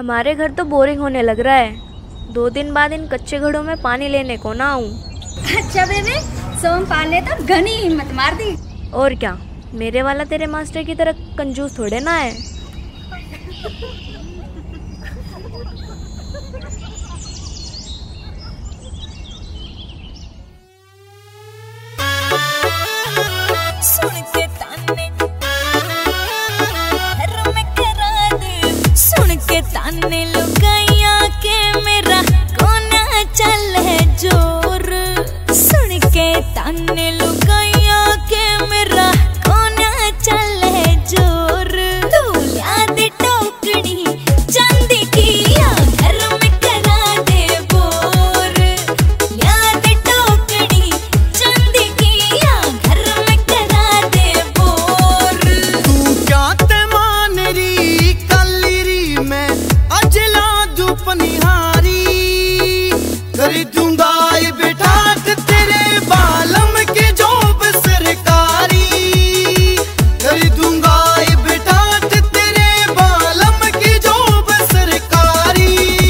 हमारे घर तो बोरिंग होने लग रहा है। 2 दिन बाद इन कच्चे घड़ों में पानी लेने को ना आऊं। अच्छा बेबे, सोम पाले तो घनी हिम्मत मार दी। और क्या, मेरे वाला तेरे मास्टर की तरह कंजूस थोड़े ना है। सुन के ताने घर में करा दे, सुन के ताने लुगाइया के मेरा कोना चल है जोर। सुन के ताने लुगाइया के मेरा कोना चल है जोर। तू याद टोकड़ी चांदी की या घर में करा दे बोर। याद टोकड़ी चांदी की या घर में करा दे बोर। तू क्या ते मान री काली री मैं अजला दू पनिहारी। कर दूंगा ये बेटा तेरे बालम के जॉब सरकारी। कर दूंगा ये बेटा तेरे बालम की जॉब सरकारी।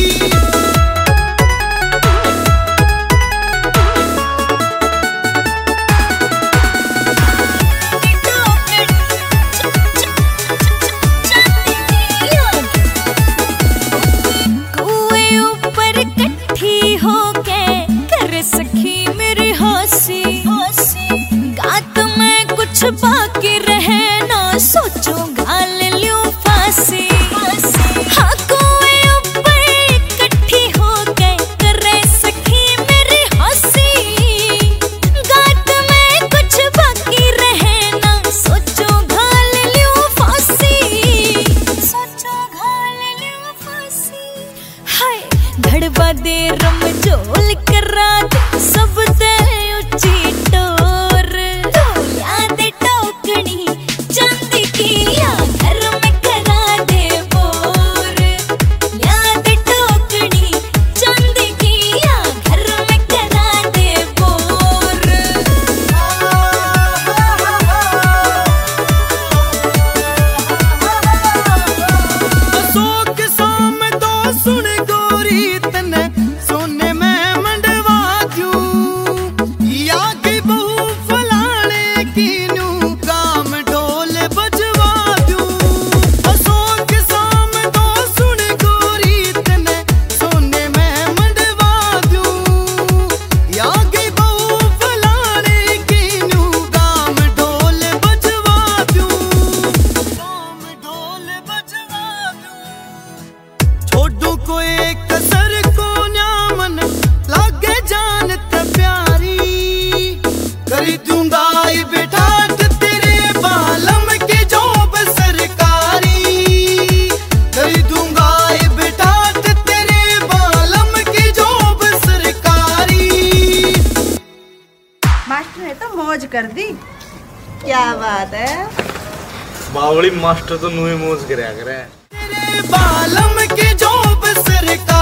कुएं ऊपर कट्ठी होके कर सखी मेरी हंसी। गात में कुछ बाकी रहे ना सोचो घाल ल्यूं फांसी। हाँ, कुएं ऊपर कट्ठी होके कर सखी मेरी हंसी। गात में कुछ बाकी रहे ना सोचो घाल ल्यूं फांसी। सोचो घाल ल्यूं फांसी। हाय, घड़वा दे रमजोल करा दे सब ते ऊंची टोर। तू याद टोकड़ी चांदी की या घर में करा दे बोर। याद टोकड़ी चांदी की या घर में करा दे बोर। अशोक शाम तो सुन गोरी तने सोने में मंडवा दूं। या की बहू फलाने की नू काम ढोल बजवा दूं। अशोक शाम तो सुन गोरी तने सोने में मंडवा दूं। या की बहू फलाने की नू काम ढोल बजवा दूं। काम ढोल बजवा दूं। छोड़ू कोई कसर को न्यामन लागे जान ते प्यारी। कर दूंगा ये बेटा तेरे बालम की जॉब सरकारी। कर दूंगा ये बेटा तेरे बालम की जॉब सरकारी। मास्टर ने तो मौज कर दी। क्या बात है। बावली मास्टर तो नुई मौज करया करे। तेरे बालम की जॉब सरकारी।